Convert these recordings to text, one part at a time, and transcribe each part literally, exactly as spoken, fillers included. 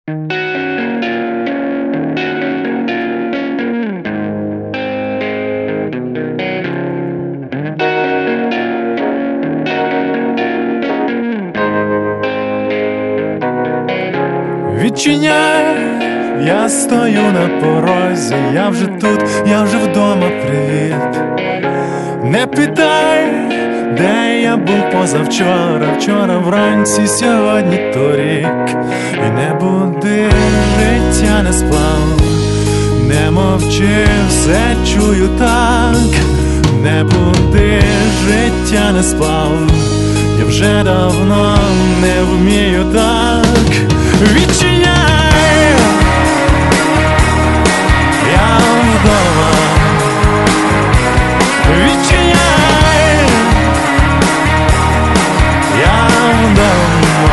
Відчиняй, я стою на порозі, я вже тут, я вже вдома, привіт. Не питай, де я був позавчора, вчора вранці, сьогодні торік. І не буди, життя не спав, не мовчи, все чую так. Не буди, життя не спав, я вже давно не вмію так. Відчиняй, я вдома. Відчиняй, я вдома.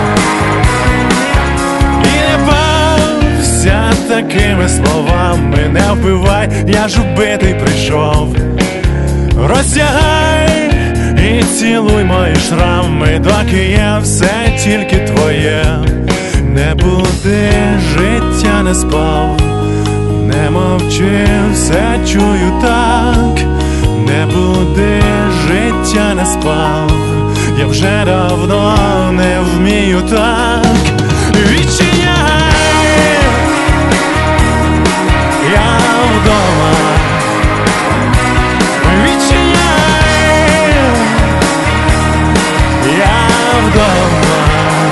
І не бався такими словами, не вбивай, я ж убитий прийшов. Роздягай і цілуй мої шрами, доки є все тільки твоє. Не буди, життя не спав, не мовчи, все чую так. Не буди, життя не спав, я вже давно не вмію так. Відчиняй, я вдома. Відчиняй, я вдома.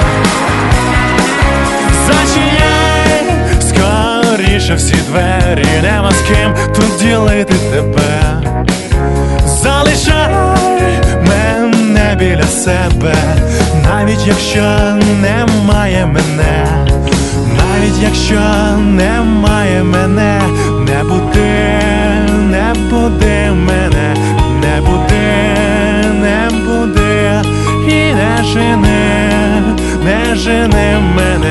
Зачиняй скоріше всі двері, нема з ким тут ділити тебе. Залишай мене біля себе, навіть якщо немає мене, навіть якщо немає мене. Не буди, не буди мене, не буди, не буди. І не жени, не жени мене.